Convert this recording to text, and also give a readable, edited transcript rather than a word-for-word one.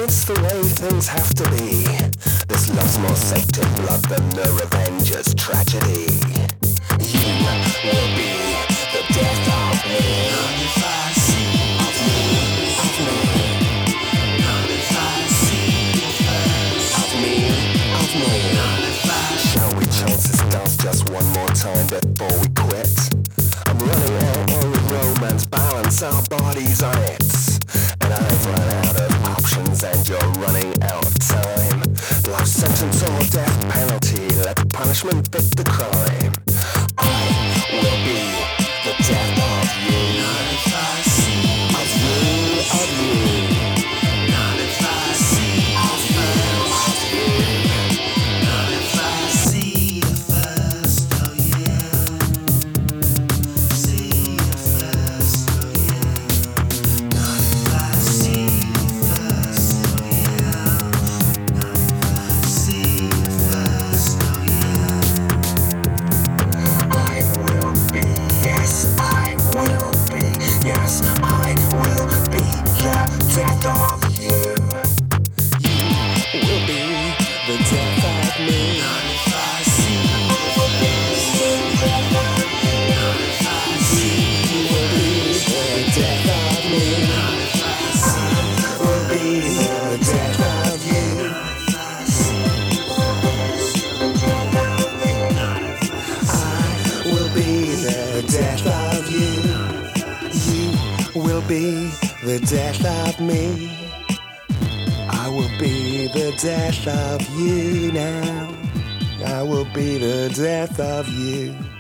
it's the way things have to be. This love's more sick to blood than the Revenger's tragedy. You will be the death of me. Not if I see of me, of me. Not if I see of me, of me. Not if I. Shall we chance this dance just one more time before we quit? I'm running out on romance balance, our bodies on it. And I've run out of options and you're running out of time. Life sentence or death penalty, let punishment fit the crime. I will be the death of you. Not if I see of you, of you. Not if I see of you. Not if I see you first, oh yeah. See you first, oh yeah. Not if I see you first, oh yeah. Not if I see you first, oh yeah. I will be, yes, I will be, yes, I will be the death of you. You will be the death of me. Not if I see you first. Not if I see you will be the death of me. Not if I see will be the death of you. Not if I see I will be the death of you. You will be the death of me. I will be the death of you now. I will be the death of you.